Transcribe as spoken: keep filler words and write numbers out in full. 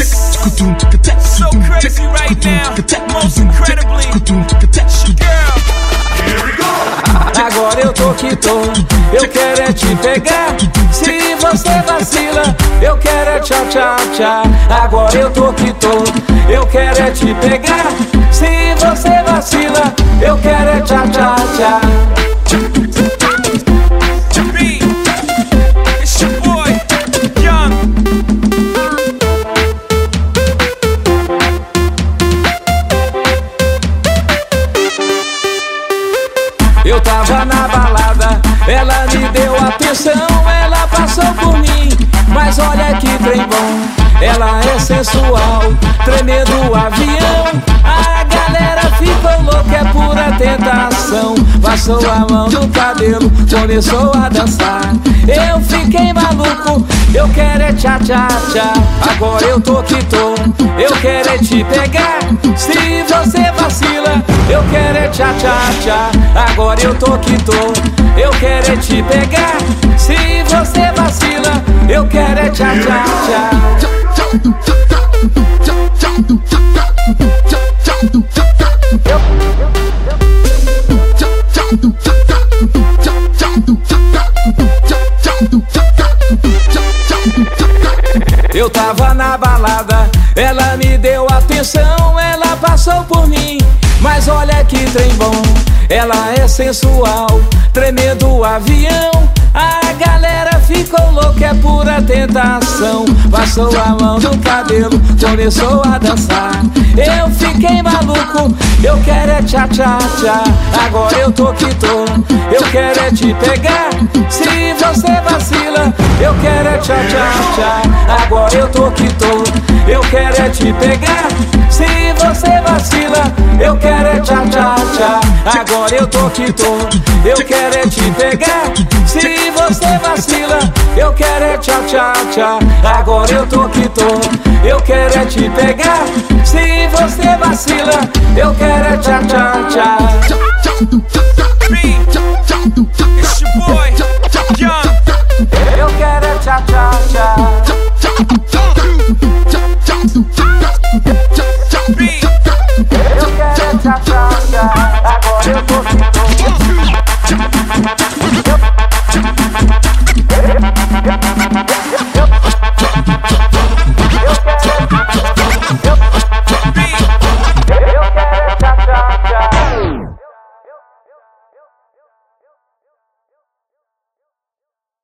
So crazy right now, most incredibly. Girl. Agora eu tô que tô, eu quero é te pegar. Se você vacila, eu quero é tchá tchá tchá. Agora eu tô que tô, eu quero é te pegar. Se você vacila, eu quero é tchá tchá tchá. It's your boy, Young. Eu tava na balada, ela me deu atenção, ela passou por mim, mas olha que trem bom. Ela é sensual, tremendo o avião. A galera ficou louca, é pura tentação. Passou a mão no cabelo, começou a dançar. Eu fiquei maluco, eu quero é tchá tchá tchá. Agora eu tô que tô, eu quero é te pegar. Se você vacila, eu quero é tchá tchá tchá. Agora eu tô que tô, eu quero é te pegar. Se você vacila, eu quero é tchá tchá tchá. Eu tava na balada, ela me deu atenção, ela passou por mim, mas olha que trem bom. Ela é sensual, tremendo o avião. A galera ficou louca, é pura tentação. Passou a mão no cabelo, começou a dançar. Eu fiquei maluco, eu quero é tchá tchá tchá. Agora eu tô que tô, eu quero é te pegar. Se você vacila, eu quero é tchá tchá tchá. Agora eu tô que tô, eu quero é te pegar. Se você vacila, eu quero é tchá tchá tchá. Agora eu tô que tô, eu quero é te pegar. Se você vacila, eu quero é tchá tchá tchá. Agora eu tô que tô, eu quero é te pegar. Se você vacila, eu quero é tchá tchá tchá. It's your boy.